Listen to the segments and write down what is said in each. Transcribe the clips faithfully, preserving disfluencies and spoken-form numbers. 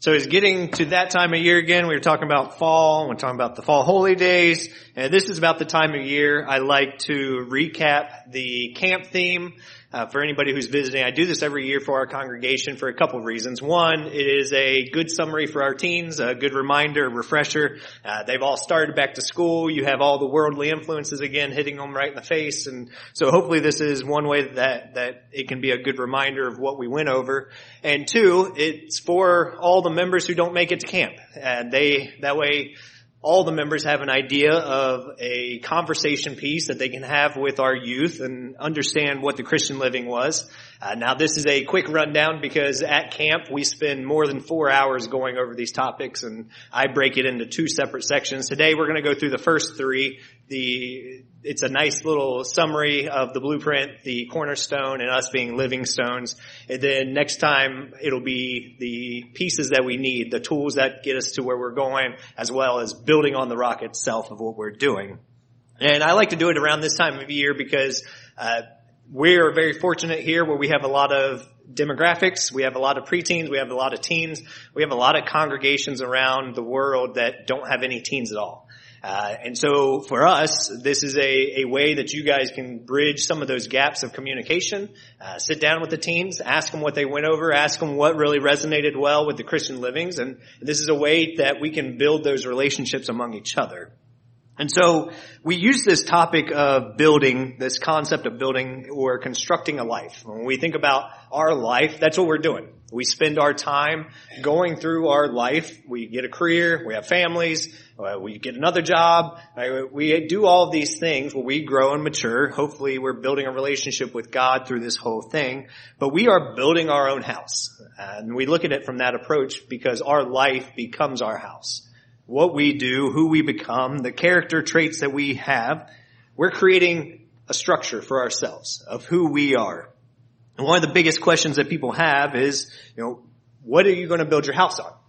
So it's getting to that time of year again. We were talking about fall. We're talking about the fall holy days. And this is about the time of year I like to recap the camp theme. Uh, for anybody who's visiting, I do this every year for our congregation for a couple of reasons. One, it is a good summary for our teens, a good reminder, a refresher. Uh, they've all started back to school. You have all the worldly influences again hitting them right in the face. And so hopefully this is one way that, that it can be a good reminder of what we went over. And two, it's for all the members who don't make it to camp. And they, that way, all the members have an idea of a conversation piece that they can have with our youth and understand what the Christian living was. Uh, now this is a quick rundown because at camp we spend more than four hours going over these topics, and I break it into two separate sections. Today we're going to go through the first three. The It's a nice little summary of the blueprint, the cornerstone, and us being living stones. And then next time it'll be the pieces that we need, the tools that get us to where we're going, as well as building on the rock itself of what we're doing. And I like to do it around this time of year because uh we're very fortunate here where we have a lot of demographics, we have a lot of preteens, we have a lot of teens, we have a lot of congregations around the world that don't have any teens at all. Uh, and so for us, this is a, a way that you guys can bridge some of those gaps of communication. Uh, sit down with the teens, ask them what they went over, ask them what really resonated well with the Christian livings. And this is a way that we can build those relationships among each other. And so we use this topic of building, this concept of building or constructing a life. When we think about our life, that's what we're doing. We spend our time going through our life. We get a career, we have families, uh, we get another job. Uh, we do all of these things where we grow and mature. Hopefully we're building a relationship with God through this whole thing. But we are building our own house. And we look at it from that approach because our life becomes our house. What we do, who we become, the character traits that we have, we're creating a structure for ourselves of who we are. And one of the biggest questions that people have is, you know, what are you going to build your house on?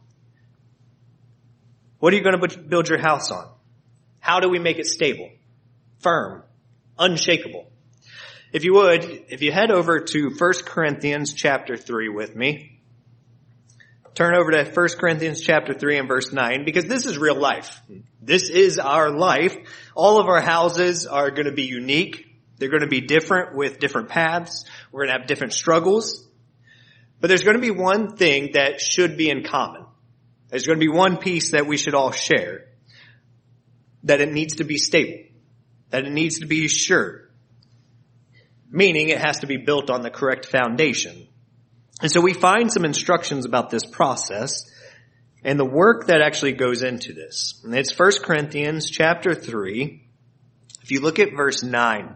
What are you going to build your house on? How do we make it stable, firm, unshakable? If you would, if you head over to First Corinthians chapter three with me, turn over to First Corinthians chapter three and verse nine, because this is real life. This is our life. All of our houses are going to be unique. They're going to be different with different paths. We're going to have different struggles. But there's going to be one thing that should be in common. There's going to be one piece that we should all share. That it needs to be stable. That it needs to be sure. Meaning it has to be built on the correct foundation. And so we find some instructions about this process and the work that actually goes into this. And it's First Corinthians chapter three. If you look at verse nine,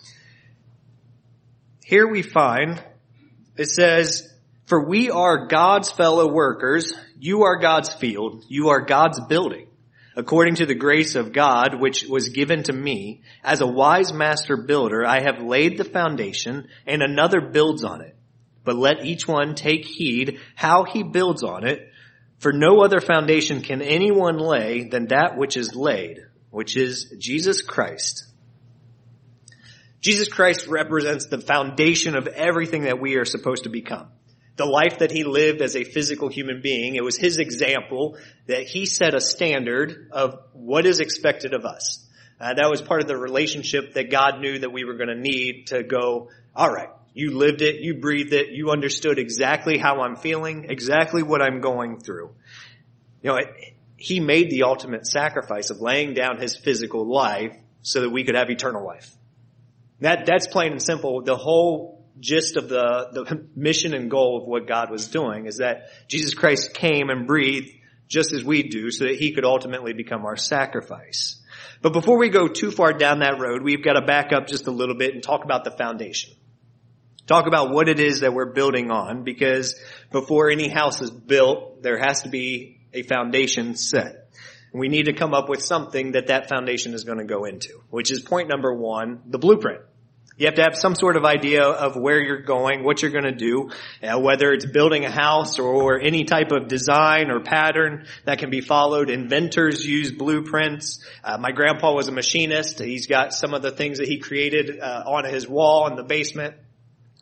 here we find, it says, "For we are God's fellow workers. You are God's field. You are God's building. According to the grace of God, which was given to me, as a wise master builder, I have laid the foundation and another builds on it. But let each one take heed how he builds on it, for no other foundation can anyone lay than that which is laid, which is Jesus Christ." Jesus Christ represents the foundation of everything that we are supposed to become. The life that he lived as a physical human being, it was his example that he set a standard of what is expected of us. Uh, that was part of the relationship that God knew that we were going to need to go, all right, you lived it, you breathed it, you understood exactly how I'm feeling, exactly what I'm going through. You know, it, he made the ultimate sacrifice of laying down his physical life so that we could have eternal life. That, that's plain and simple. The whole gist of the, the mission and goal of what God was doing is that Jesus Christ came and breathed just as we do so that he could ultimately become our sacrifice. But before we go too far down that road, we've got to back up just a little bit and talk about the foundation. Talk about what it is that we're building on, because before any house is built, there has to be a foundation set. We need to come up with something that that foundation is going to go into, which is point number one, the blueprint. You have to have some sort of idea of where you're going, what you're going to do, uh, whether it's building a house or any type of design or pattern that can be followed. Inventors use blueprints. Uh, my grandpa was a machinist. He's got some of the things that he created uh, on his wall in the basement.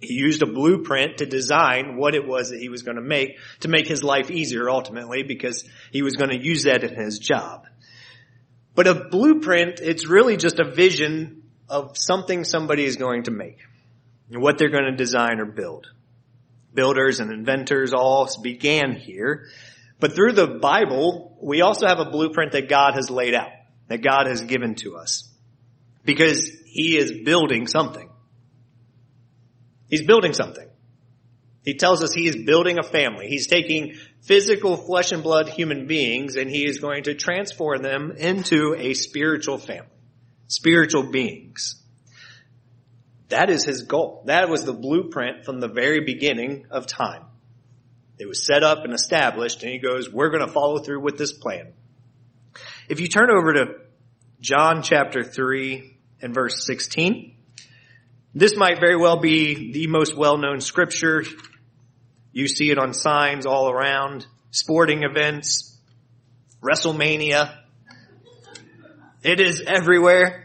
He used a blueprint to design what it was that he was going to make to make his life easier ultimately, because he was going to use that in his job. But a blueprint, it's really just a vision of something somebody is going to make and what they're going to design or build. Builders and inventors all began here. But through the Bible, we also have a blueprint that God has laid out, that God has given to us, because he is building something. He's building something. He tells us he is building a family. He's taking physical flesh and blood human beings, and he is going to transform them into a spiritual family, spiritual beings. That is his goal. That was the blueprint from the very beginning of time. It was set up and established, and he goes, we're going to follow through with this plan. If you turn over to John chapter three and verse sixteen, this might very well be the most well-known scripture. You see it on signs all around, sporting events, WrestleMania. It is everywhere.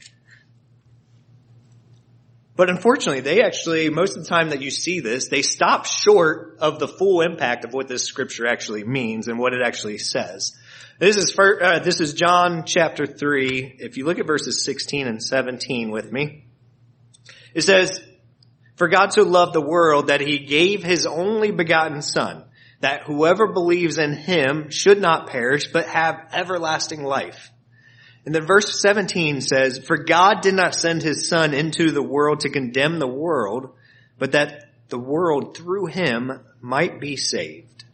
But unfortunately, they actually, most of the time that you see this, they stop short of the full impact of what this scripture actually means and what it actually says. This is for, uh, this is John chapter three. If you look at verses sixteen and seventeen with me, it says, for God so loved the world that he gave his only begotten Son, that whoever believes in him should not perish, but have everlasting life. And then verse seventeen says, for God did not send his Son into the world to condemn the world, but that the world through him might be saved.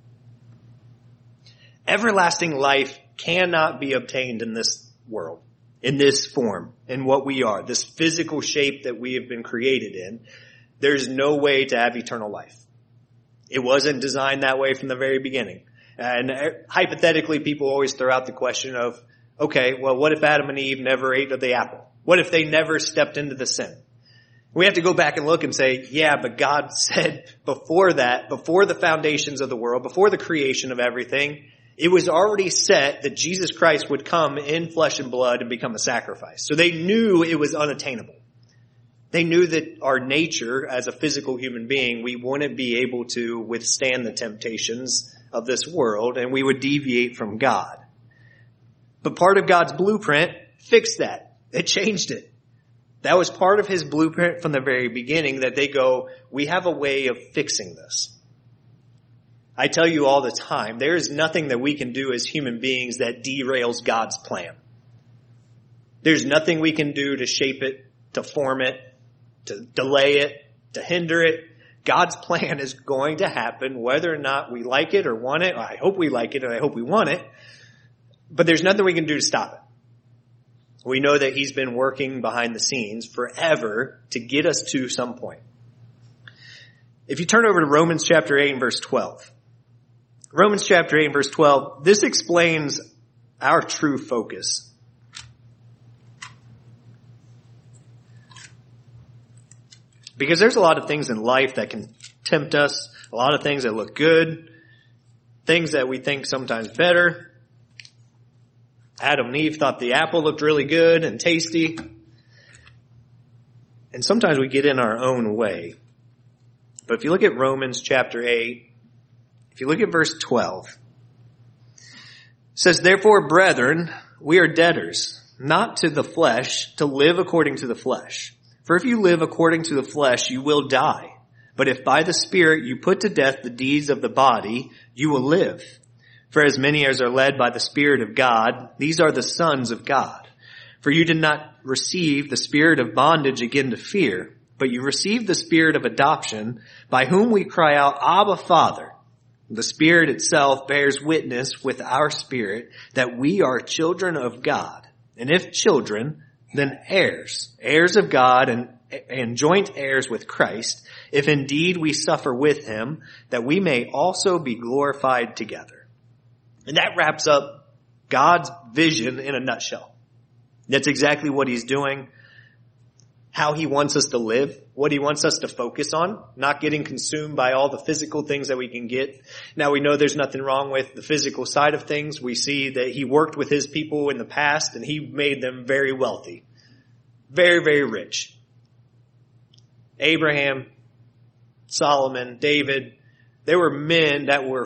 Everlasting life cannot be obtained in this world, in this form, in what we are, this physical shape that we have been created in. There's no way to have eternal life. It wasn't designed that way from the very beginning. And hypothetically, people always throw out the question of, okay, well, what if Adam and Eve never ate of the apple? What if they never stepped into the sin? We have to go back and look and say, yeah, but God said before that, before the foundations of the world, before the creation of everything, it was already set that Jesus Christ would come in flesh and blood and become a sacrifice. So they knew it was unattainable. They knew that our nature as a physical human being, we wouldn't be able to withstand the temptations of this world, and we would deviate from God. But part of God's blueprint fixed that. It changed it. That was part of his blueprint from the very beginning, that they go, we have a way of fixing this. I tell you all the time, there is nothing that we can do as human beings that derails God's plan. There's nothing we can do to shape it, to form it, to delay it, to hinder it. God's plan is going to happen whether or not we like it or want it. I hope we like it and I hope we want it. But there's nothing we can do to stop it. We know that he's been working behind the scenes forever to get us to some point. If you turn over to Romans chapter eight and verse twelve. Romans chapter eight and verse twelve, this explains our true focus. Because there's a lot of things in life that can tempt us, a lot of things that look good, things that we think sometimes better. Adam and Eve thought the apple looked really good and tasty. And sometimes we get in our own way. But if you look at Romans chapter eight, if you look at verse twelve, it says, therefore, brethren, we are debtors, not to the flesh, to live according to the flesh. For if you live according to the flesh, you will die. But if by the Spirit you put to death the deeds of the body, you will live. For as many as are led by the Spirit of God, these are the sons of God. For you did not receive the spirit of bondage again to fear, but you received the Spirit of adoption, by whom we cry out, Abba, Father. The Spirit itself bears witness with our spirit that we are children of God. And if children, then heirs, heirs of God and, and joint heirs with Christ, if indeed we suffer with him, that we may also be glorified together. And that wraps up God's vision in a nutshell. That's exactly what he's doing, how he wants us to live, what he wants us to focus on, not getting consumed by all the physical things that we can get. Now we know there's nothing wrong with the physical side of things. We see that he worked with his people in the past and he made them very wealthy, very, very rich. Abraham, Solomon, David, they were men that were,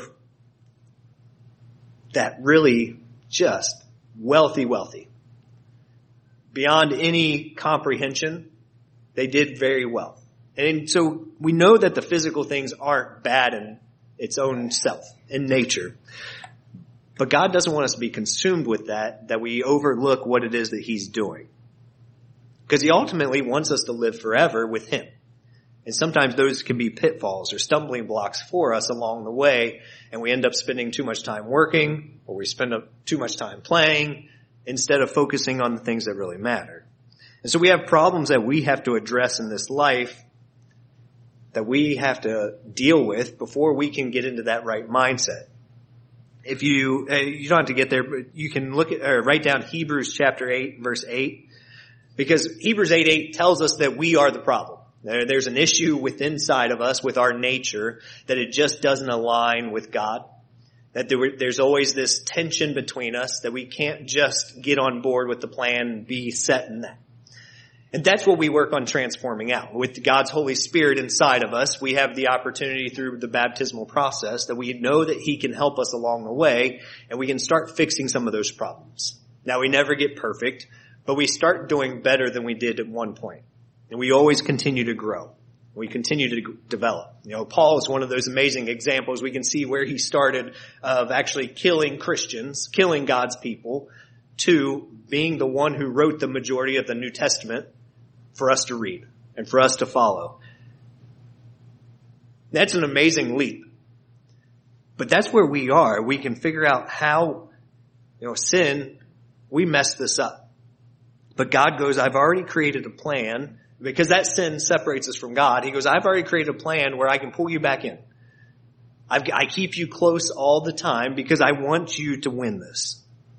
that really just wealthy, wealthy. Beyond any comprehension, they did very well. And so we know that the physical things aren't bad in its own self, in nature. But God doesn't want us to be consumed with that, that we overlook what it is that he's doing. Because he ultimately wants us to live forever with him. And sometimes those can be pitfalls or stumbling blocks for us along the way, and we end up spending too much time working, or we spend up too much time playing, instead of focusing on the things that really matter. And so we have problems that we have to address in this life that we have to deal with before we can get into that right mindset. If you, uh, you don't have to get there, but you can look at, or write down Hebrews chapter eight, verse eight, because Hebrews eight eight tells us that we are the problem. There, there's an issue within inside of us with our nature that it just doesn't align with God. That there, there's always this tension between us that we can't just get on board with the plan and be set in that. And that's what we work on transforming out. With God's Holy Spirit inside of us, we have the opportunity through the baptismal process that we know that he can help us along the way, and we can start fixing some of those problems. Now, we never get perfect, but we start doing better than we did at one point. And we always continue to grow. We continue to develop. You know, Paul is one of those amazing examples. We can see where he started of actually killing Christians, killing God's people, to being the one who wrote the majority of the New Testament for us to read and for us to follow. That's an amazing leap. But that's where we are. We can figure out how, you know, sin, we messed this up. But God goes, I've already created a plan, because that sin separates us from God. He goes, I've already created a plan where I can pull you back in. I've, I keep you close all the time because I want you to win this.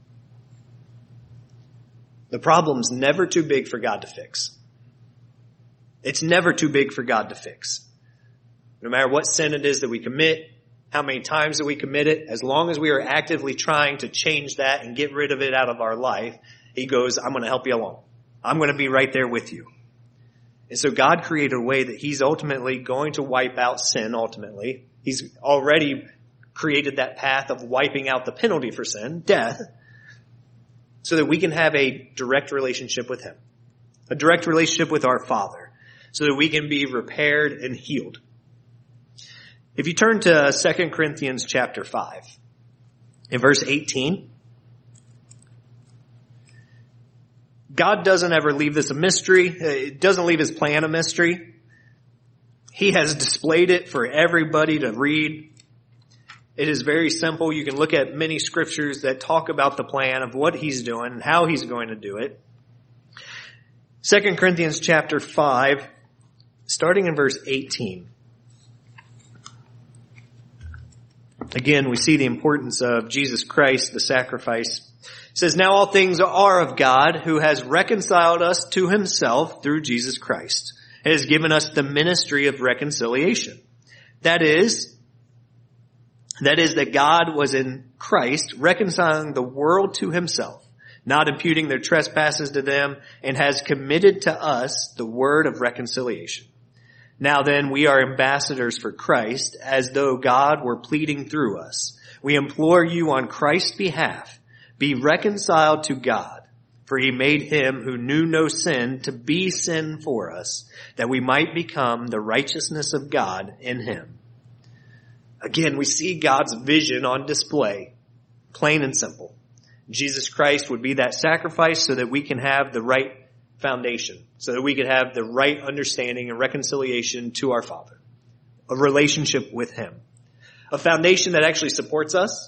The problem's never too big for God to fix. It's never too big for God to fix. No matter what sin it is that we commit, how many times that we commit it, as long as we are actively trying to change that and get rid of it out of our life, he goes, I'm going to help you along. I'm going to be right there with you. And so God created a way that he's ultimately going to wipe out sin ultimately. He's already created that path of wiping out the penalty for sin, death, so that we can have a direct relationship with him, a direct relationship with our Father, so that we can be repaired and healed. If you turn to Second Corinthians chapter five, in verse eighteen, God doesn't ever leave this a mystery. It doesn't leave his plan a mystery. He has displayed it for everybody to read. It is very simple. You can look at many scriptures that talk about the plan of what he's doing and how he's going to do it. Second Corinthians chapter five, starting in verse eighteen. Again, we see the importance of Jesus Christ, the sacrifice. It says, now all things are of God, who has reconciled us to himself through Jesus Christ, and has given us the ministry of reconciliation. That is, that is that God was in Christ reconciling the world to himself, not imputing their trespasses to them, and has committed to us the word of reconciliation. Now then, we are ambassadors for Christ, as though God were pleading through us. We implore you on Christ's behalf, be reconciled to God, for he made him who knew no sin to be sin for us, that we might become the righteousness of God in him. Again, we see God's vision on display, plain and simple. Jesus Christ would be that sacrifice so that we can have the right foundation, so that we could have the right understanding and reconciliation to our Father, a relationship with him, a foundation that actually supports us,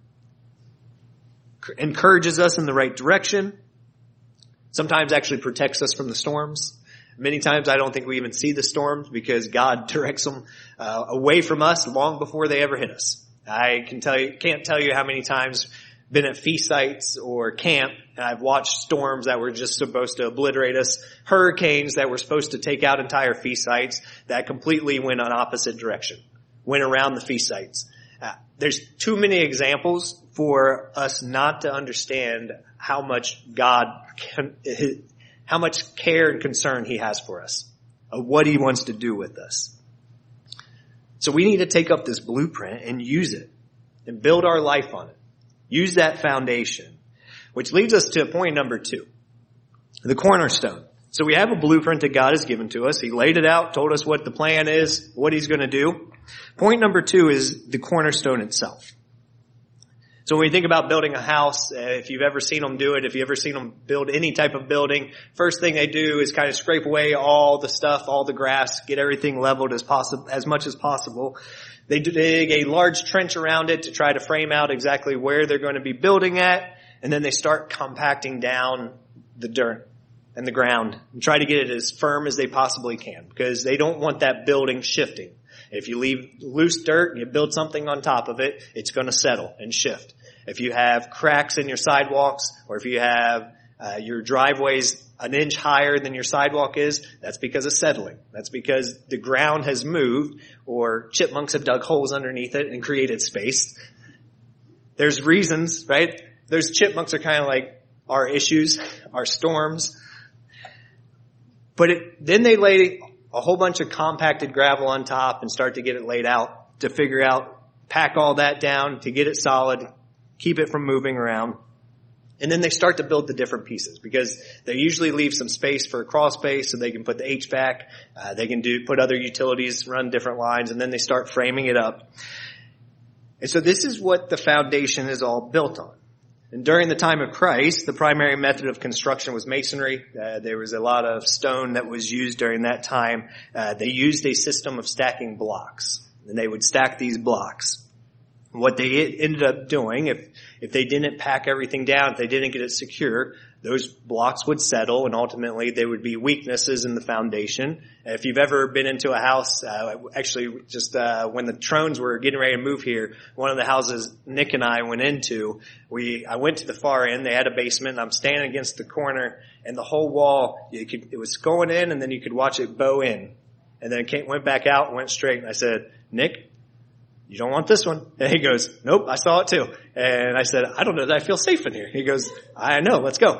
encourages us in the right direction, sometimes actually protects us from the storms. Many times I don't think we even see the storms because God directs them uh, away from us long before they ever hit us. I can tell you, can't tell you how many times been at feast sites or camp, and I've watched storms that were just supposed to obliterate us, hurricanes that were supposed to take out entire feast sites that completely went on opposite direction, went around the feast sites. Uh, there's too many examples for us not to understand how much God, can, how much care and concern he has for us, of what he wants to do with us. So we need to take up this blueprint and use it and build our life on it. Use that foundation, which leads us to point number two, the cornerstone. So we have a blueprint that God has given to us. He laid it out, told us what the plan is, what he's going to do. Point number two is the cornerstone itself. So when we think about building a house, uh, if you've ever seen them do it, if you've ever seen them build any type of building, first thing they do is kind of scrape away all the stuff, all the grass, get everything leveled as possible, as much as possible. They dig a large trench around it to try to frame out exactly where they're going to be building at, and then they start compacting down the dirt and the ground and try to get it as firm as they possibly can, because they don't want that building shifting. If you leave loose dirt and you build something on top of it, it's going to settle and shift. If you have cracks in your sidewalks, or if you have uh, your driveways an inch higher than your sidewalk is, that's because of settling. That's because the ground has moved, or chipmunks have dug holes underneath it and created space. There's reasons, right? Those chipmunks are kind of like our issues, our storms. But it, then they lay a whole bunch of compacted gravel on top and start to get it laid out to figure out, pack all that down to get it solid, keep it from moving around. And then they start to build the different pieces, because they usually leave some space for a crawl space so they can put the H V A C, uh, they can do, put other utilities, run different lines, and then they start framing it up. And so this is what the foundation is all built on. And during the time of Christ, the primary method of construction was masonry. Uh, there was a lot of stone that was used during that time. Uh, they used a system of stacking blocks, and they would stack these blocks. What they ended up doing, if if they didn't pack everything down, if they didn't get it secure, those blocks would settle, and ultimately there would be weaknesses in the foundation. If you've ever been into a house, uh, actually just uh, when the Trones were getting ready to move here, one of the houses Nick and I went into, we I went to the far end. They had a basement, and I'm standing against the corner, and the whole wall, you could, it was going in, and then you could watch it bow in, and then it came, went back out and went straight. And I said, Nick, you don't want this one. And he goes, nope, I saw it too. And I said, I don't know that I feel safe in here. He goes, I know, let's go.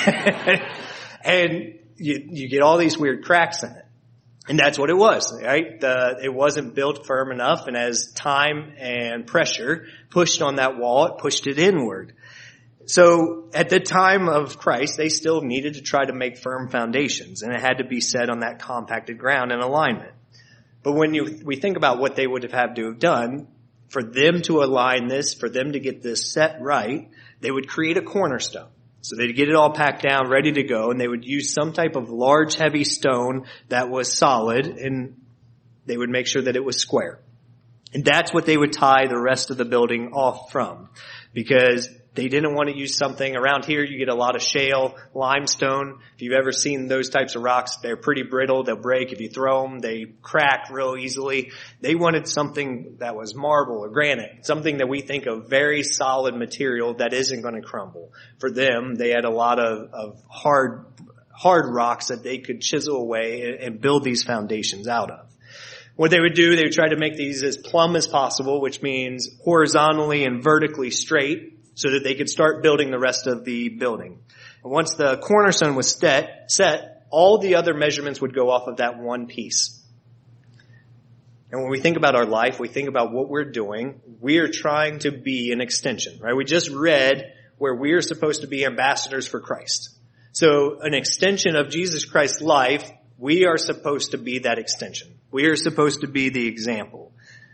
And you, you get all these weird cracks in it. And that's what it was, right? The, it wasn't built firm enough, and as time and pressure pushed on that wall, it pushed it inward. So at the time of Christ, they still needed to try to make firm foundations, and it had to be set on that compacted ground in alignment. But when you, we think about what they would have had to have done, for them to align this, for them to get this set right, they would create a cornerstone. So they'd get it all packed down, ready to go, and they would use some type of large, heavy stone that was solid, and they would make sure that it was square. And that's what they would tie the rest of the building off from, because they didn't want to use something. Around here, you get a lot of shale, limestone. If you've ever seen those types of rocks, they're pretty brittle. They'll break. If you throw them, they crack real easily. They wanted something that was marble or granite, something that we think of very solid material that isn't going to crumble. For them, they had a lot of, of hard, hard rocks that they could chisel away and build these foundations out of. What they would do, they would try to make these as plumb as possible, which means horizontally and vertically straight, so that they could start building the rest of the building. And once the cornerstone was set, set, all the other measurements would go off of that one piece. And when we think about our life, we think about what we're doing. We are trying to be an extension, right? We just read where we are supposed to be ambassadors for Christ. So an extension of Jesus Christ's life, we are supposed to be that extension. We are supposed to be the example.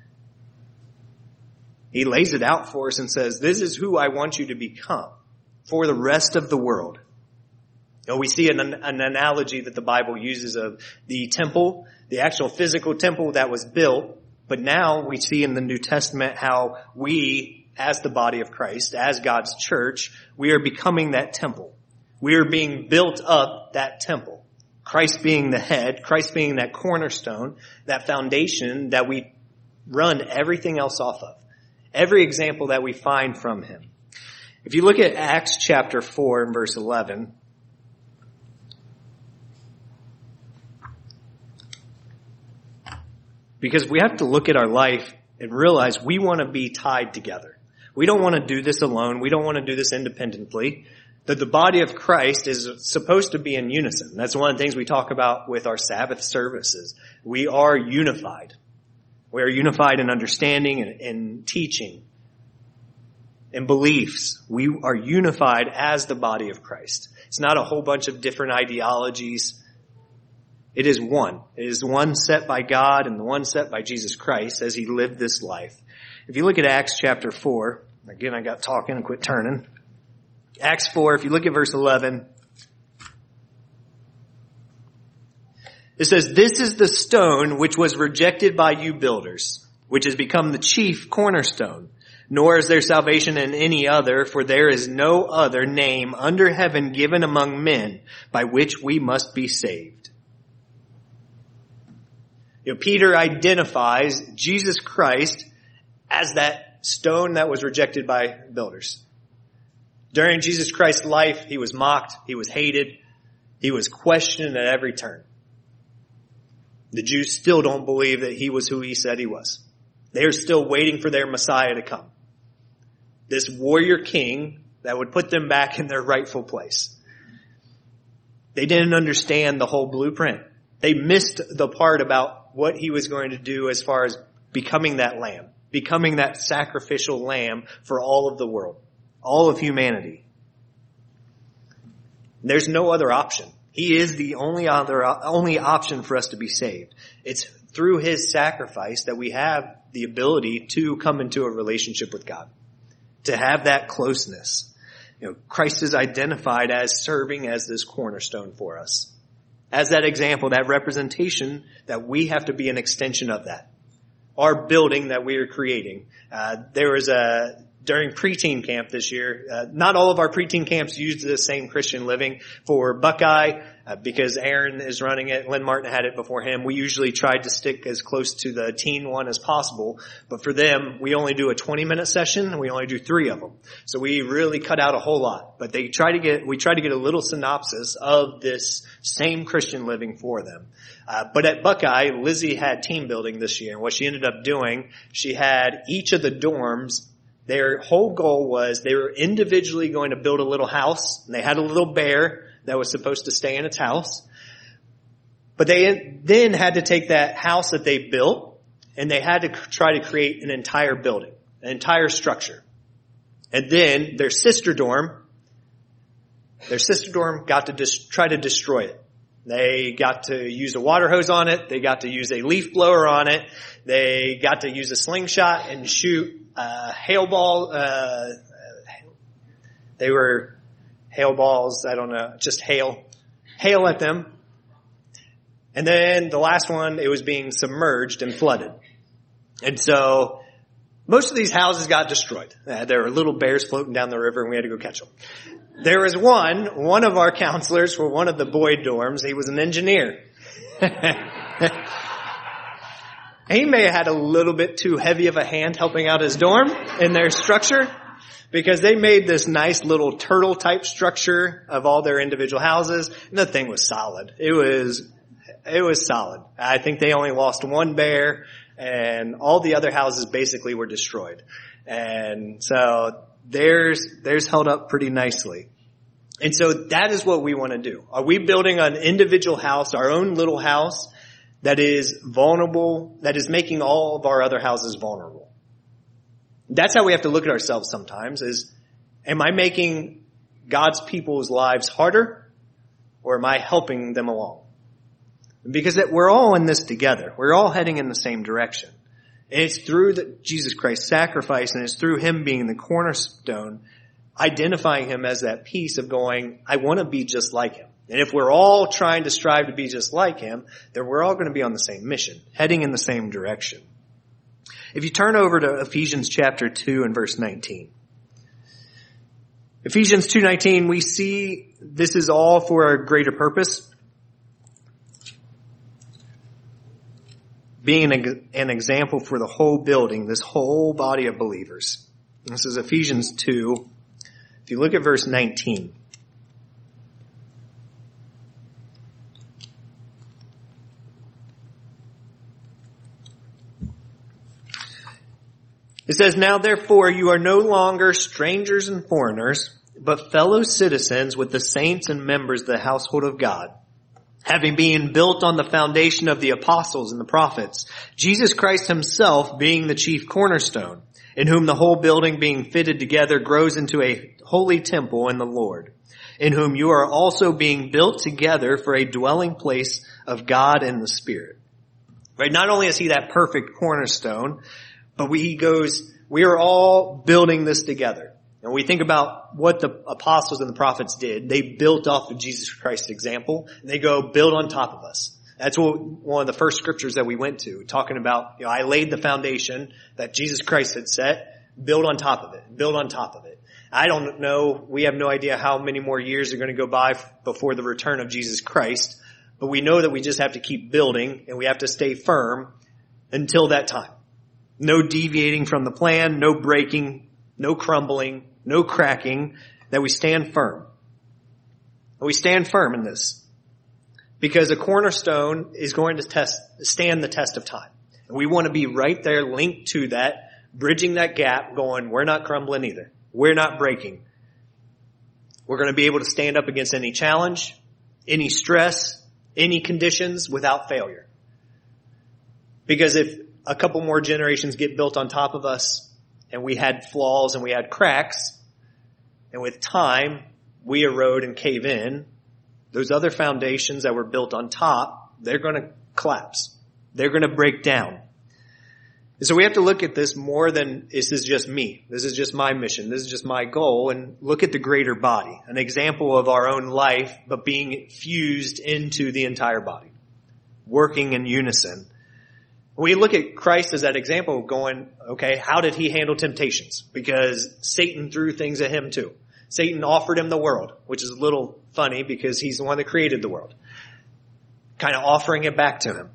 He lays it out for us and says, this is who I want you to become for the rest of the world. You know, we see an, an analogy that the Bible uses of the temple, the actual physical temple that was built. But now we see in the New Testament how we, as the body of Christ, as God's church, we are becoming that temple. We are being built up that temple. Christ being the head, Christ being that cornerstone, that foundation that we run everything else off of. Every example that we find from him. If you look at Acts chapter four and verse eleven, because we have to look at our life and realize we want to be tied together. We don't want to do this alone. We don't want to do this independently. That the body of Christ is supposed to be in unison. That's one of the things we talk about with our Sabbath services. We are unified. We are unified in understanding and, and teaching and beliefs. We are unified as the body of Christ. It's not a whole bunch of different ideologies. It is one. It is one set by God and the one set by Jesus Christ as he lived this life. If you look at Acts chapter four, again, I got talking and quit turning. Acts four, if you look at verse eleven, it says, "This is the stone which was rejected by you builders, which has become the chief cornerstone. Nor is there salvation in any other, for there is no other name under heaven given among men by which we must be saved." You know, Peter identifies Jesus Christ as that stone that was rejected by builders. During Jesus Christ's life, he was mocked, he was hated, he was questioned at every turn. The Jews still don't believe that he was who he said he was. They're still waiting for their Messiah to come. This warrior king that would put them back in their rightful place. They didn't understand the whole blueprint. They missed the part about what he was going to do as far as becoming that lamb, becoming that sacrificial lamb for all of the world, all of humanity. There's no other option. He is the only other, only option for us to be saved. It's through his sacrifice that we have the ability to come into a relationship with God, to have that closeness. You know, Christ is identified as serving as this cornerstone for us. As that example, that representation, that we have to be an extension of that. Our building that we are creating. Uh, there was a, during preteen camp this year, uh, not all of our preteen camps use the same Christian living. For Buckeye, uh, because Aaron is running it, Lynn Martin had it before him, we usually tried to stick as close to the teen one as possible. But for them, we only do a twenty minute session and we only do three of them. So we really cut out a whole lot. But they try to get, we try to get a little synopsis of this same Christian living for them. Uh, but at Buckeye, Lizzie had team building this year. And what she ended up doing, she had each of the dorms, their whole goal was they were individually going to build a little house. And they had a little bear that was supposed to stay in its house. But they then had to take that house that they built and they had to try to create an entire building, an entire structure. And then their sister dorm, their sister dorm got to dis- try to destroy it. They got to use a water hose on it. They got to use a leaf blower on it. They got to use a slingshot and shoot uh, hail ball. Uh, they were hail balls. I don't know, just hail, hail at them. And then the last one, it was being submerged and flooded. And so most of these houses got destroyed. Uh, there were little bears floating down the river and we had to go catch them. There was one, one of our counselors for one of the Boyd dorms, he was an engineer. He may have had a little bit too heavy of a hand helping out his dorm in their structure because they made this nice little turtle type structure of all their individual houses. And the thing was solid. It was, it was solid. I think they only lost one bear and all the other houses basically were destroyed. And so theirs, theirs held up pretty nicely. And so that is what we want to do. Are we building an individual house, our own little house that is vulnerable, that is making all of our other houses vulnerable? That's how we have to look at ourselves sometimes is, am I making God's people's lives harder or am I helping them along? Because that we're all in this together. We're all heading in the same direction. And it's through the, Jesus Christ's sacrifice and it's through him being the cornerstone, identifying him as that piece of going, I want to be just like him. And if we're all trying to strive to be just like him, then we're all going to be on the same mission, heading in the same direction. If you turn over to Ephesians chapter two and verse nineteen. Ephesians two nineteen, we see this is all for a greater purpose. Being an, an example for the whole building, this whole body of believers. This is Ephesians two. If you look at verse nineteen. It says, now therefore you are no longer strangers and foreigners, but fellow citizens with the saints and members of the household of God, having been built on the foundation of the apostles and the prophets, Jesus Christ himself being the chief cornerstone, in whom the whole building being fitted together grows into a holy temple in the Lord, in whom you are also being built together for a dwelling place of God in the Spirit. Right? Not only is he that perfect cornerstone, but we, he goes, we are all building this together. And we think about what the apostles and the prophets did. They built off of Jesus Christ's example, and they go build on top of us. That's what one of the first scriptures that we went to, talking about, you know, I laid the foundation that Jesus Christ had set, build on top of it, build on top of it. I don't know, we have no idea how many more years are going to go by before the return of Jesus Christ, but we know that we just have to keep building, and we have to stay firm until that time. No deviating from the plan, no breaking, no crumbling, no cracking, that we stand firm. And we stand firm in this. Because a cornerstone is going to test, stand the test of time. And we want to be right there linked to that, bridging that gap, going, we're not crumbling either. We're not breaking. We're going to be able to stand up against any challenge, any stress, any conditions without failure. Because if a couple more generations get built on top of us, and we had flaws and we had cracks, and with time, we erode and cave in, those other foundations that were built on top, they're going to collapse. They're going to break down. And so we have to look at this more than, this is just me. This is just my mission. This is just my goal. And look at the greater body. An example of our own life, but being fused into the entire body. Working in unison. We look at Christ as that example of going, okay, how did he handle temptations? Because Satan threw things at him too. Satan offered him the world, which is a little funny because he's the one that created the world. Kind of offering it back to him.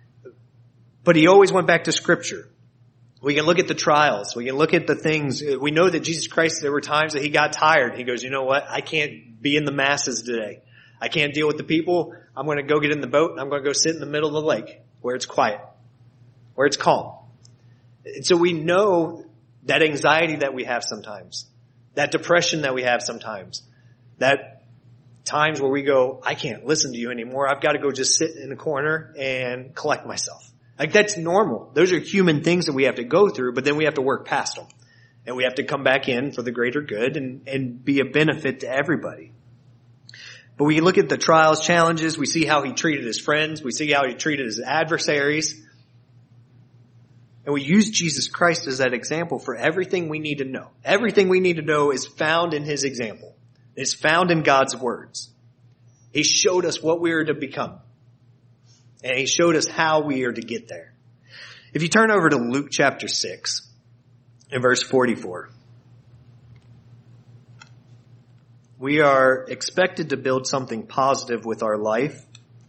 But he always went back to Scripture. We can look at the trials. We can look at the things. We know that Jesus Christ, there were times that he got tired. He goes, you know what? I can't be in the masses today. I can't deal with the people. I'm going to go get in the boat and I'm going to go sit in the middle of the lake where it's quiet, where it's calm. And so we know that anxiety that we have sometimes, that depression that we have sometimes, that times where we go, I can't listen to you anymore. I've got to go just sit in a corner and collect myself. Like that's normal. Those are human things that we have to go through, but then we have to work past them. And we have to come back in for the greater good and, and be a benefit to everybody. But we look at the trials, challenges, we see how he treated his friends, we see how he treated his adversaries. And we use Jesus Christ as that example for everything we need to know. Everything we need to know is found in his example. It's found in God's words. He showed us what we are to become. And he showed us how we are to get there. If you turn over to Luke chapter six and verse forty-four. We are expected to build something positive with our life.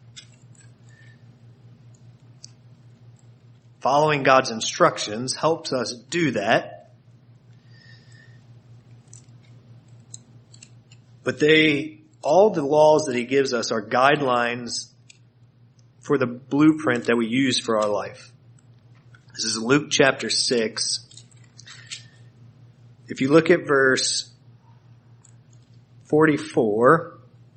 Following God's instructions helps us do that. But they, all the laws that he gives us are guidelines for the blueprint that we use for our life. This is Luke chapter six. If you look at verse forty-four,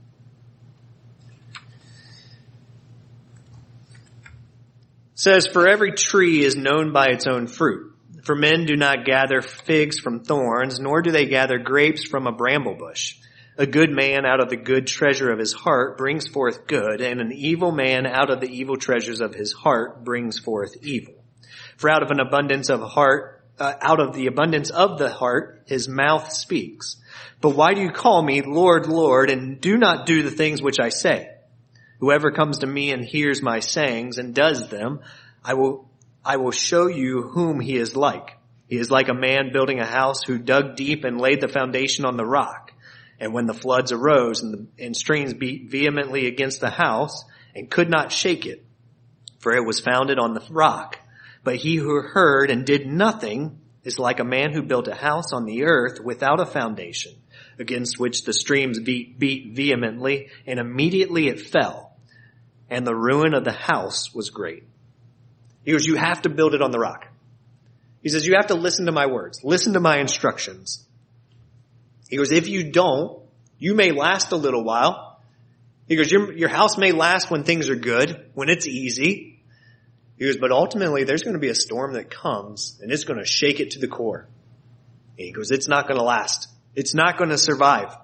it says, "For every tree is known by its own fruit. For men do not gather figs from thorns, nor do they gather grapes from a bramble bush. A good man out of the good treasure of his heart brings forth good, and an evil man out of the evil treasures of his heart brings forth evil. For out of an abundance of heart, uh, out of the abundance of the heart, his mouth speaks. But why do you call me Lord, Lord, and do not do the things which I say? Whoever comes to me and hears my sayings and does them, I will, I will show you whom he is like. He is like a man building a house who dug deep and laid the foundation on the rock. And when the floods arose and, the, and streams beat vehemently against the house and could not shake it, for it was founded on the rock. But he who heard and did nothing is like a man who built a house on the earth without a foundation, against which the streams beat, beat vehemently, and immediately it fell. And the ruin of the house was great." He goes, you have to build it on the rock. He says, you have to listen to my words. Listen to my instructions. He goes, if you don't, you may last a little while, He goes, your, your house may last when things are good, when it's easy. He goes, but ultimately there's going to be a storm that comes and it's going to shake it to the core. He goes, it's not going to last. It's not going to survive.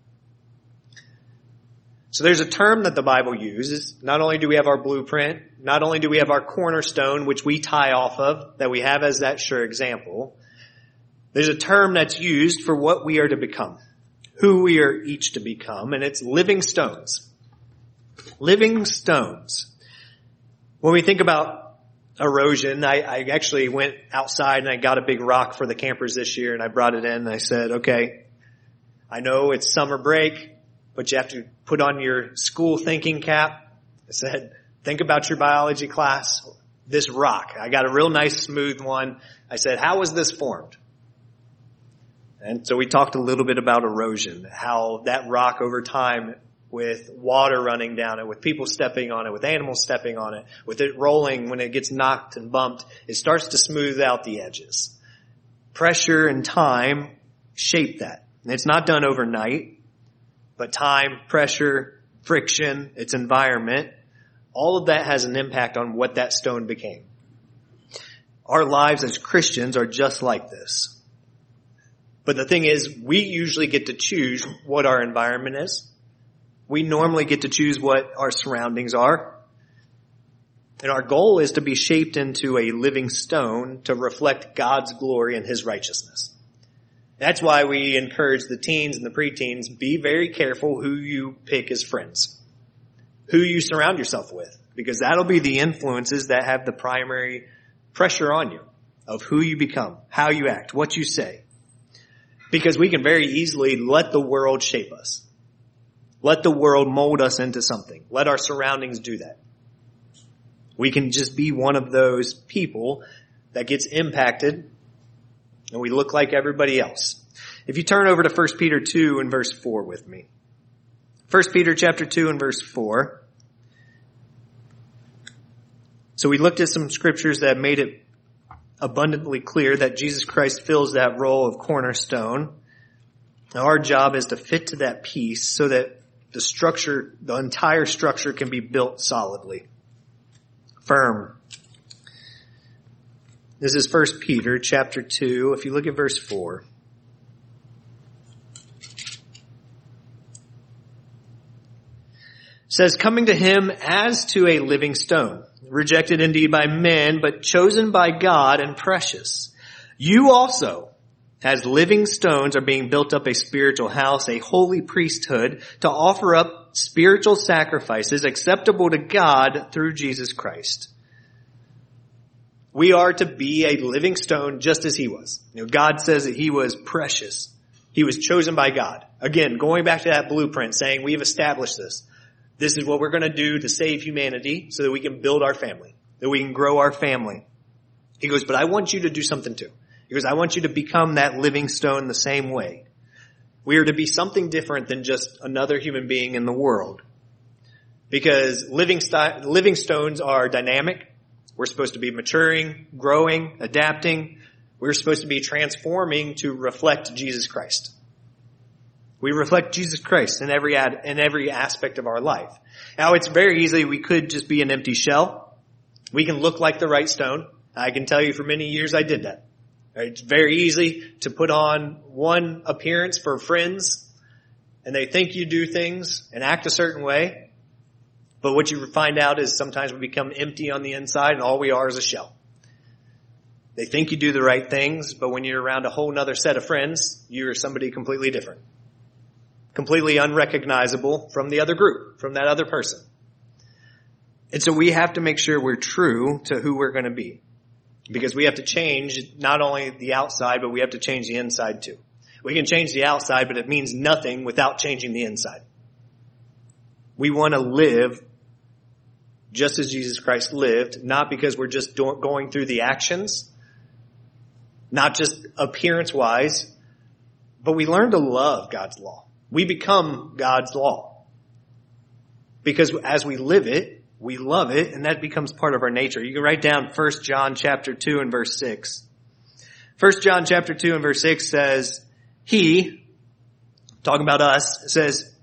So there's a term that the Bible uses. Not only do we have our blueprint, not only do we have our cornerstone, which we tie off of, that we have as that sure example, there's a term that's used for what we are to become, who we are each to become, and it's living stones. Living stones. When we think about erosion, I, I actually went outside and I got a big rock for the campers this year and I brought it in and I said, okay, I know it's summer break, but you have to put on your school thinking cap. I said, think about your biology class. This rock, I got a real nice smooth one. I said, how was this formed? And so we talked a little bit about erosion, how that rock over time, with water running down it, with people stepping on it, with animals stepping on it, with it rolling when it gets knocked and bumped, it starts to smooth out the edges. Pressure and time shape that. And it's not done overnight, but time, pressure, friction, its environment, all of that has an impact on what that stone became. Our lives as Christians are just like this. But the thing is, we usually get to choose what our environment is. We normally get to choose what our surroundings are. And our goal is to be shaped into a living stone to reflect God's glory and His righteousness. That's why we encourage the teens and the preteens, be very careful who you pick as friends, who you surround yourself with, because that'll be the influences that have the primary pressure on you of who you become, how you act, what you say. Because we can very easily let the world shape us. Let the world mold us into something. Let our surroundings do that. We can just be one of those people that gets impacted and we look like everybody else. If you turn over to First Peter two and verse four with me. First Peter chapter two and verse four. So we looked at some scriptures that made it abundantly clear that Jesus Christ fills that role of cornerstone. Now our job is to fit to that piece so that the structure, the entire structure can be built solidly, firm. This is First Peter chapter two. If you look at verse four. It says, coming to him as to a living stone, rejected indeed by men, but chosen by God and precious. You also, as living stones, are being built up a spiritual house, a holy priesthood, to offer up spiritual sacrifices acceptable to God through Jesus Christ. We are to be a living stone just as he was. You know, God says that he was precious. He was chosen by God. Again, going back to that blueprint, saying we've established this. This is what we're going to do to save humanity so that we can build our family, that we can grow our family. He goes, but I want you to do something too. He goes, I want you to become that living stone the same way. We are to be something different than just another human being in the world. Because living, st- living stones are dynamic. We're supposed to be maturing, growing, adapting. We're supposed to be transforming to reflect Jesus Christ. We reflect Jesus Christ in every ad, in every aspect of our life. Now, it's very easy. We could just be an empty shell. We can look like the right stone. I can tell you for many years I did that. It's very easy to put on one appearance for friends and they think you do things and act a certain way. But what you find out is sometimes we become empty on the inside and all we are is a shell. They think you do the right things, but when you're around a whole nother set of friends, you're somebody completely different. Completely unrecognizable from the other group, from that other person. And so we have to make sure we're true to who we're going to be. Because we have to change not only the outside, but we have to change the inside too. We can change the outside, but it means nothing without changing the inside. We want to live just as Jesus Christ lived, not because we're just do- going through the actions, not just appearance-wise, but we learn to love God's law. We become God's law. Because as we live it, we love it, and that becomes part of our nature. You can write down First John chapter two and verse six. First John chapter two and verse six says, He, talking about us, says,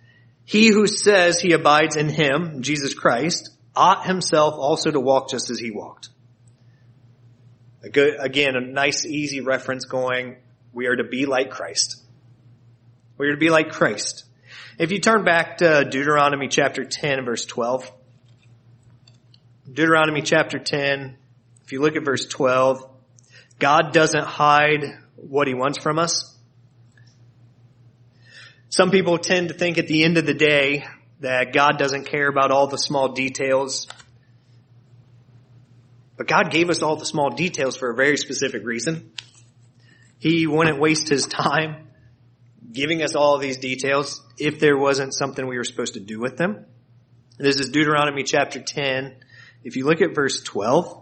He who says he abides in him, Jesus Christ, ought himself also to walk just as he walked. A good, again, a nice, easy reference going, we are to be like Christ. We are to be like Christ. If you turn back to Deuteronomy chapter ten, verse twelve. Deuteronomy chapter ten, if you look at verse twelve, God doesn't hide what he wants from us. Some people tend to think at the end of the day that God doesn't care about all the small details. But God gave us all the small details for a very specific reason. He wouldn't waste his time giving us all of these details if there wasn't something we were supposed to do with them. This is Deuteronomy chapter ten. If you look at verse twelve,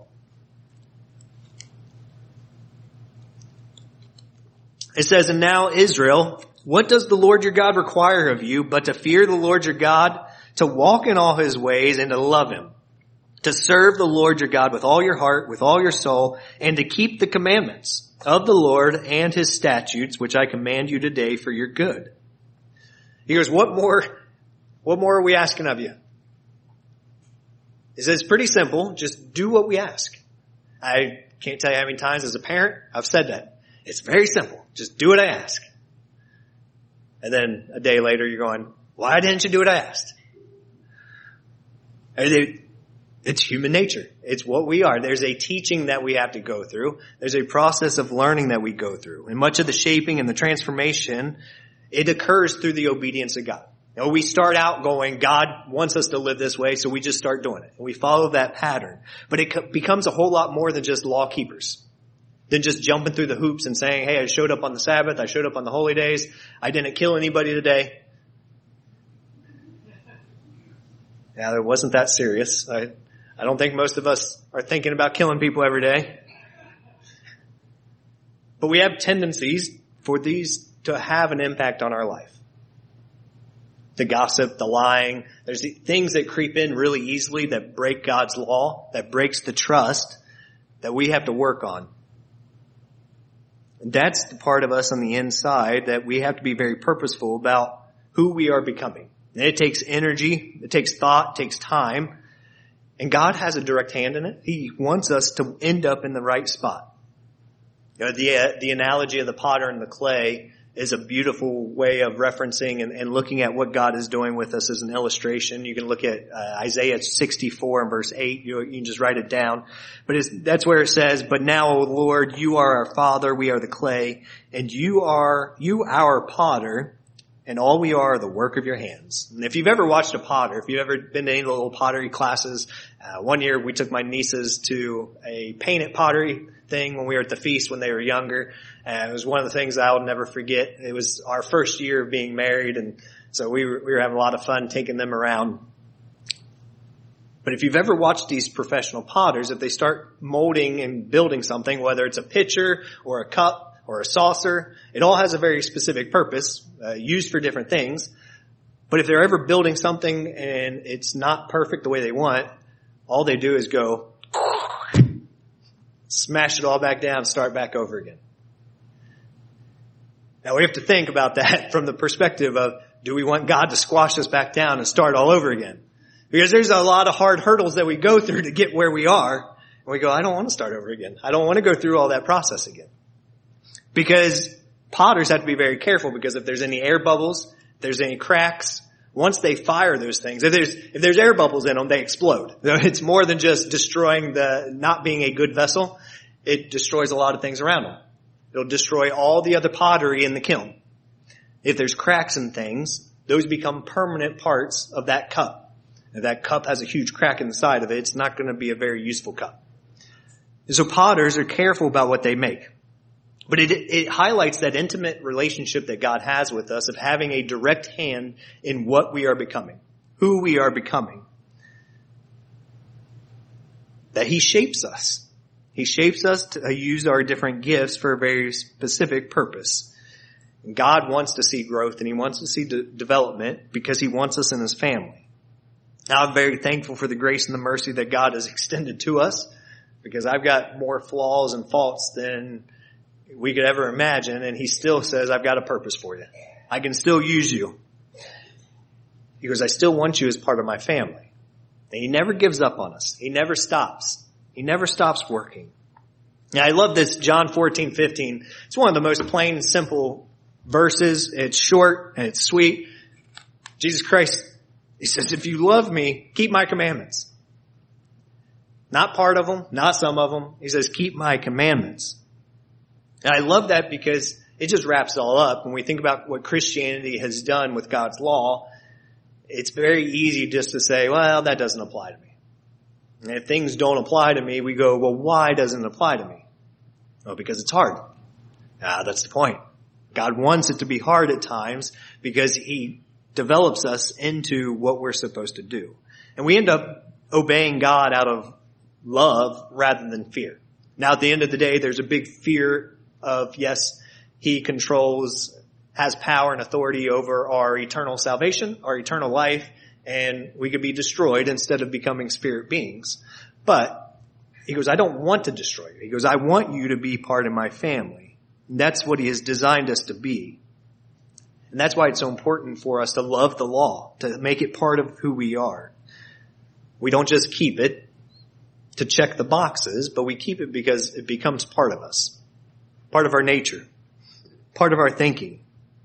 it says, "And now Israel, what does the Lord your God require of you but to fear the Lord your God, to walk in all his ways and to love him, to serve the Lord your God with all your heart, with all your soul, and to keep the commandments of the Lord and his statutes, which I command you today for your good." He goes, what more, what more are we asking of you? He says, it's pretty simple. Just do what we ask. I can't tell you how many times as a parent I've said that. It's very simple. Just do what I ask. And then a day later you're going, why didn't you do what I asked? It's human nature. It's what we are. There's a teaching that we have to go through. There's a process of learning that we go through. And much of the shaping and the transformation, it occurs through the obedience of God. You know, we start out going, God wants us to live this way, so we just start doing it. And we follow that pattern. But it becomes a whole lot more than just law keepers. Than just jumping through the hoops and saying, hey, I showed up on the Sabbath, I showed up on the holy days, I didn't kill anybody today. Yeah, it wasn't that serious. I, I don't think most of us are thinking about killing people every day. But we have tendencies for these to have an impact on our life. The gossip, the lying, there's the things that creep in really easily that break God's law, that breaks the trust that we have to work on. That's the part of us on the inside that we have to be very purposeful about who we are becoming. And it takes energy, it takes thought, it takes time. And God has a direct hand in it. He wants us to end up in the right spot. You know, the, uh, the analogy of the potter and the clay is a beautiful way of referencing and, and looking at what God is doing with us as an illustration. You can look at uh, Isaiah sixty-four and verse eight. You, you can just write it down. But it's, that's where it says, "But now, O Lord, you are our Father, we are the clay, and you are, you our potter, and all we are the work of your hands." And if you've ever watched a potter, if you've ever been to any little pottery classes, uh, one year we took my nieces to a painted pottery thing when we were at the feast when they were younger. And it was one of the things I'll never forget. It was our first year of being married, and so we were, we were having a lot of fun taking them around. But if you've ever watched these professional potters, if they start molding and building something, whether it's a pitcher or a cup or a saucer, it all has a very specific purpose, uh, used for different things. But if they're ever building something and it's not perfect the way they want, all they do is go, smash it all back down, start back over again. Now we have to think about that from the perspective of, do we want God to squash us back down and start all over again? Because there's a lot of hard hurdles that we go through to get where we are. And we go, I don't want to start over again. I don't want to go through all that process again. Because potters have to be very careful, because if there's any air bubbles, if there's any cracks, once they fire those things, if there's, if there's air bubbles in them, they explode. It's more than just destroying the, not being a good vessel. It destroys a lot of things around them. It'll destroy all the other pottery in the kiln. If there's cracks and things, those become permanent parts of that cup. If that cup has a huge crack in the side of it, it's not going to be a very useful cup. And so potters are careful about what they make. But it, it highlights that intimate relationship that God has with us of having a direct hand in what we are becoming, who we are becoming. That He shapes us. He shapes us to use our different gifts for a very specific purpose. And God wants to see growth, and He wants to see de- development because He wants us in His family. Now, I'm very thankful for the grace and the mercy that God has extended to us, because I've got more flaws and faults than we could ever imagine, and He still says, I've got a purpose for you. I can still use you. He goes, I still want you as part of my family. And he never gives up on us. He never stops. He never stops working. Now, I love this John fourteen fifteen. It's one of the most plain and simple verses. It's short and it's sweet. Jesus Christ, he says, if you love me, keep my commandments. Not part of them, not some of them. He says, keep my commandments. And I love that because it just wraps it all up. When we think about what Christianity has done with God's law, it's very easy just to say, well, that doesn't apply to me. And if things don't apply to me, we go, well, why doesn't it apply to me? Well, because it's hard. Ah, that's the point. God wants it to be hard at times because he develops us into what we're supposed to do. And we end up obeying God out of love rather than fear. Now, at the end of the day, there's a big fear of, yes, he controls, has power and authority over our eternal salvation, our eternal life, and we could be destroyed instead of becoming spirit beings. But he goes, I don't want to destroy you. He goes, I want you to be part of my family. And that's what he has designed us to be. And that's why it's so important for us to love the law, to make it part of who we are. We don't just keep it to check the boxes, but we keep it because it becomes part of us, part of our nature, part of our thinking.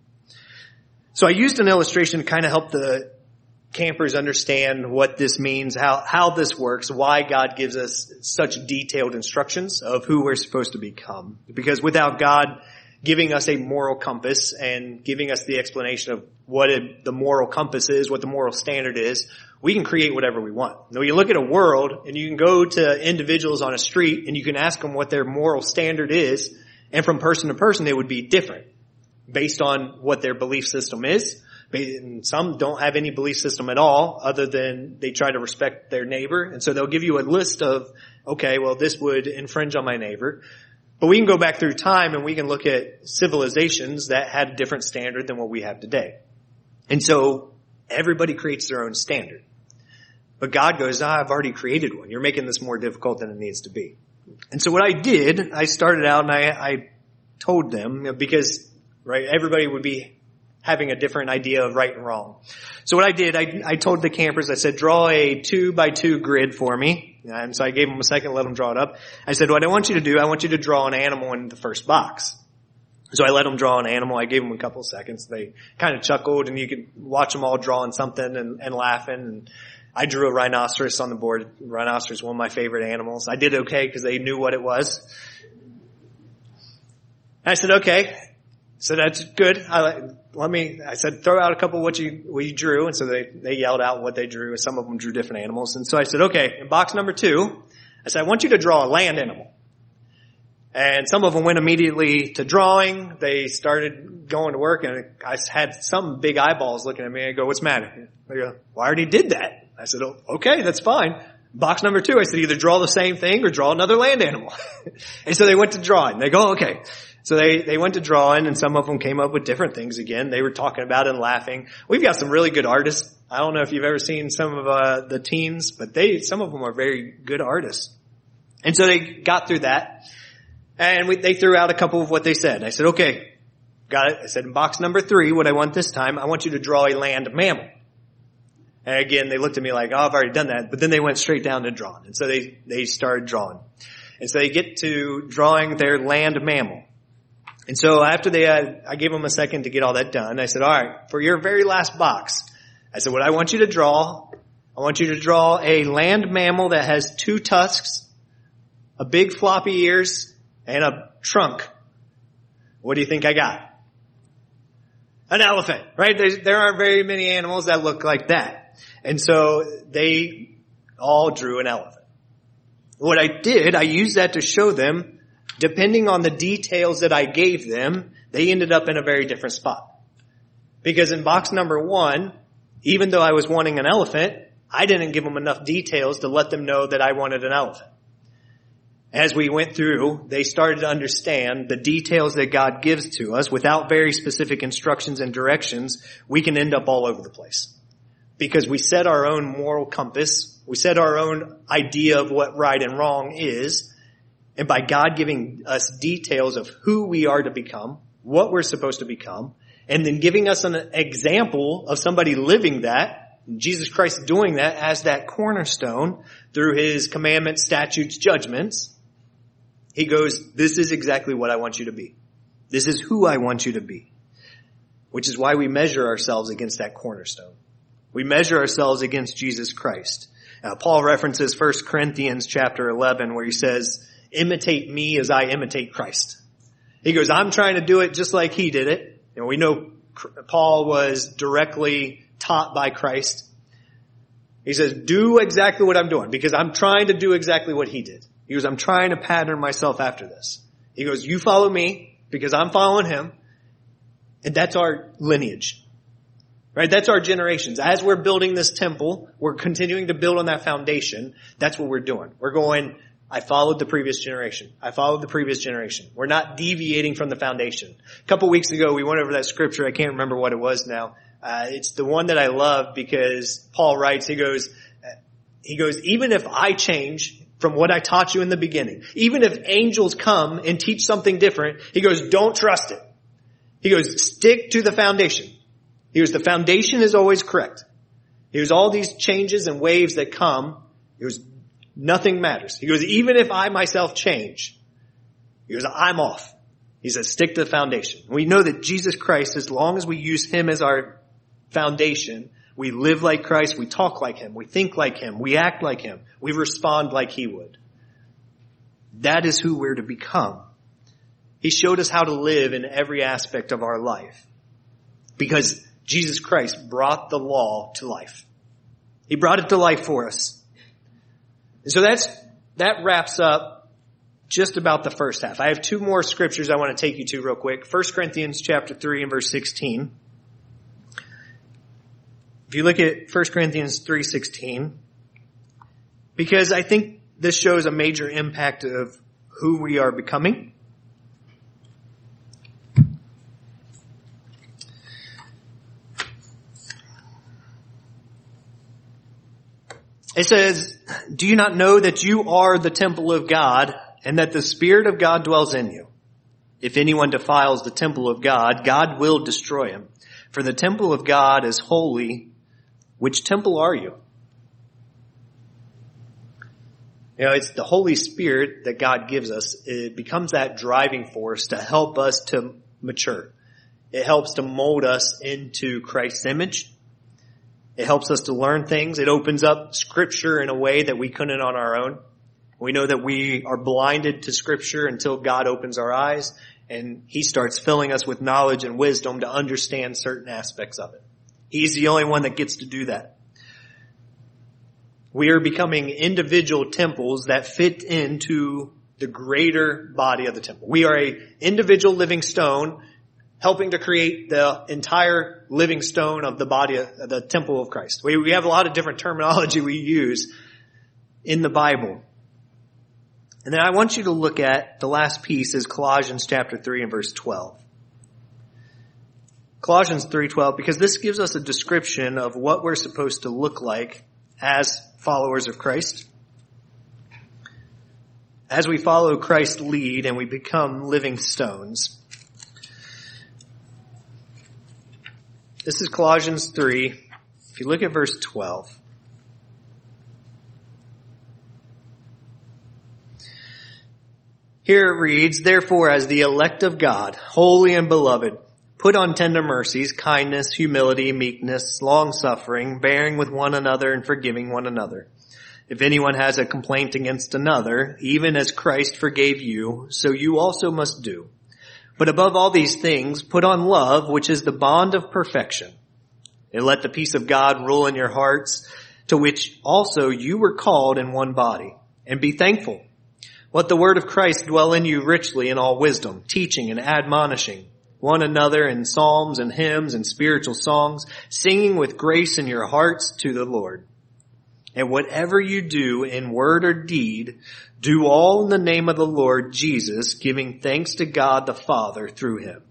So I used an illustration to kind of help the campers understand what this means, how, how this works, why God gives us such detailed instructions of who we're supposed to become. Because without God giving us a moral compass and giving us the explanation of what it, the moral compass is, what the moral standard is, we can create whatever we want. Now, you look at a world and you can go to individuals on a street and you can ask them what their moral standard is, and from person to person they would be different based on what their belief system is. Some don't have any belief system at all other than they try to respect their neighbor. And so they'll give you a list of, okay, well, this would infringe on my neighbor. But we can go back through time and we can look at civilizations that had a different standard than what we have today. And so everybody creates their own standard. But God goes, ah, I've already created one. You're making this more difficult than it needs to be. And so what I did, I started out and I, I told them, because, right, everybody would be having a different idea of right and wrong. So what I did, I, I told the campers, I said, draw a two by two grid for me. And so I gave them a second, let them draw it up. I said, what I want you to do, I want you to draw an animal in the first box. So I let them draw an animal. I gave them a couple of seconds. They kind of chuckled, and you could watch them all drawing something and, and laughing. And I drew a rhinoceros on the board. Rhinoceros is one of my favorite animals. I did okay because they knew what it was. And I said, okay. So that's good. I, let me, I said, throw out a couple of what you, what you drew. And so they, they yelled out what they drew. Some of them drew different animals. And so I said, okay, in box number two, I said, I want you to draw a land animal. And some of them went immediately to drawing. They started going to work, and I had some big eyeballs looking at me. I go, what's the matter? They go, well, I already did that. I said, oh, okay, that's fine. Box number two, I said, either draw the same thing or draw another land animal. And so they went to drawing. They go, okay. So they, they went to drawing, and some of them came up with different things again. They were talking about it and laughing. We've got some really good artists. I don't know if you've ever seen some of uh, the teens, but they, some of them are very good artists. And so they got through that, and we, they threw out a couple of what they said. I said, okay, got it. I said, in box number three, what I want this time, I want you to draw a land mammal. And again, they looked at me like, oh, I've already done that. But then they went straight down to drawing. And so they, they started drawing. And so they get to drawing their land mammal. And so after they had, I gave them a second to get all that done. I said, all right, for your very last box, I said, what I want you to draw, I want you to draw a land mammal that has two tusks, a big floppy ears, and a trunk. What do you think I got? An elephant, right? There's, there aren't very many animals that look like that. And so they all drew an elephant. What I did, I used that to show them, depending on the details that I gave them, they ended up in a very different spot. Because in box number one, even though I was wanting an elephant, I didn't give them enough details to let them know that I wanted an elephant. As we went through, they started to understand the details that God gives to us. Without very specific instructions and directions, we can end up all over the place. Because we set our own moral compass, we set our own idea of what right and wrong is, and by God giving us details of who we are to become, what we're supposed to become, and then giving us an example of somebody living that, Jesus Christ doing that as that cornerstone through his commandments, statutes, judgments. He goes, this is exactly what I want you to be. This is who I want you to be. Which is why we measure ourselves against that cornerstone. We measure ourselves against Jesus Christ. Now, Paul references First Corinthians chapter eleven where he says, imitate me as I imitate Christ. He goes, I'm trying to do it just like he did it. And we know Paul was directly taught by Christ. He says, do exactly what I'm doing because I'm trying to do exactly what he did. He goes, I'm trying to pattern myself after this. He goes, you follow me because I'm following him. And that's our lineage. Right? That's our generations. As we're building this temple, we're continuing to build on that foundation. That's what we're doing. We're going, I followed the previous generation. I followed the previous generation. We're not deviating from the foundation. A couple weeks ago, we went over that scripture. I can't remember what it was now. Uh, it's the one that I love because Paul writes, he goes, he goes, even if I change from what I taught you in the beginning, even if angels come and teach something different, he goes, don't trust it. He goes, stick to the foundation. He goes, the foundation is always correct. He goes, all these changes and waves that come, he goes, nothing matters. He goes, even if I myself change, he goes, I'm off. He says, stick to the foundation. We know that Jesus Christ, as long as we use him as our foundation, we live like Christ, we talk like him, we think like him, we act like him, we respond like he would. That is who we're to become. He showed us how to live in every aspect of our life because Jesus Christ brought the law to life. He brought it to life for us. And so that's, that wraps up just about the first half. I have two more scriptures I want to take you to real quick. First Corinthians chapter three and verse sixteen. If you look at First Corinthians three sixteen, because I think this shows a major impact of who we are becoming. It says, do you not know that you are the temple of God and that the Spirit of God dwells in you? If anyone defiles the temple of God, God will destroy him. For the temple of God is holy. Which temple are you? You know, it's the Holy Spirit that God gives us. It becomes that driving force to help us to mature. It helps to mold us into Christ's image. It helps us to learn things. It opens up Scripture in a way that we couldn't on our own. We know that we are blinded to Scripture until God opens our eyes and he starts filling us with knowledge and wisdom to understand certain aspects of it. He's the only one that gets to do that. We are becoming individual temples that fit into the greater body of the temple. We are a individual living stone helping to create the entire living stone of the body of the temple of Christ. We, we have a lot of different terminology we use in the Bible. And then I want you to look at the last piece is Colossians chapter three and verse twelve. Colossians three twelve, because this gives us a description of what we're supposed to look like as followers of Christ. As we follow Christ's lead and we become living stones. This is Colossians three. If you look at verse twelve. Here it reads, therefore, as the elect of God, holy and beloved, put on tender mercies, kindness, humility, meekness, long-suffering, bearing with one another and forgiving one another. If anyone has a complaint against another, even as Christ forgave you, so you also must do. But above all these things, put on love, which is the bond of perfection. And let the peace of God rule in your hearts, to which also you were called in one body. And be thankful. Let the word of Christ dwell in you richly in all wisdom, teaching and admonishing one another in psalms and hymns and spiritual songs, singing with grace in your hearts to the Lord. And whatever you do in word or deed, do all in the name of the Lord Jesus, giving thanks to God the Father through him.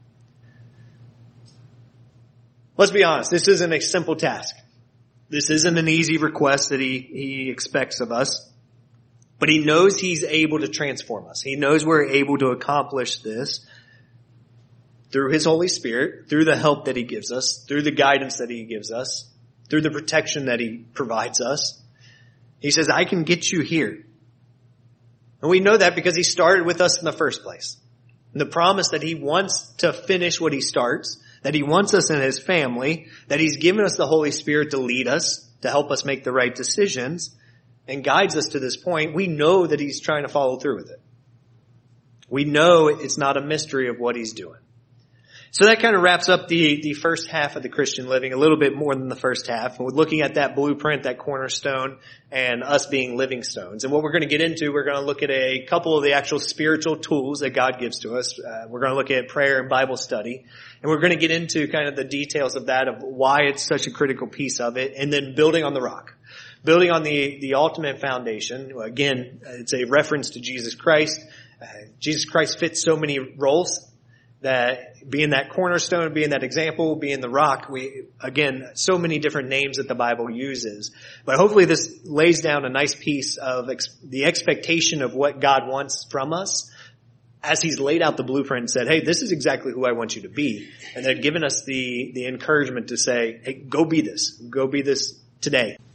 Let's be honest, this isn't a simple task. This isn't an easy request that he, he expects of us. But he knows he's able to transform us. He knows we're able to accomplish this through his Holy Spirit, through the help that he gives us, through the guidance that he gives us, through the protection that he provides us. He says, I can get you here. And we know that because he started with us in the first place. And the promise that he wants to finish what he starts, that he wants us in his family, that he's given us the Holy Spirit to lead us, to help us make the right decisions, and guides us to this point. We know that he's trying to follow through with it. We know it's not a mystery of what he's doing. So that kind of wraps up the, the first half of the Christian living, a little bit more than the first half. We're looking at that blueprint, that cornerstone, and us being living stones. And what we're going to get into, we're going to look at a couple of the actual spiritual tools that God gives to us. Uh, we're going to look at prayer and Bible study. And we're going to get into kind of the details of that, of why it's such a critical piece of it, and then building on the rock. Building on the, the ultimate foundation. Again, it's a reference to Jesus Christ. Uh, Jesus Christ fits so many roles. That being that cornerstone, being that example, being the rock, we, again, so many different names that the Bible uses. But hopefully this lays down a nice piece of ex- the expectation of what God wants from us as he's laid out the blueprint and said, hey, this is exactly who I want you to be. And then given us the, the encouragement to say, hey, go be this. Go be this today.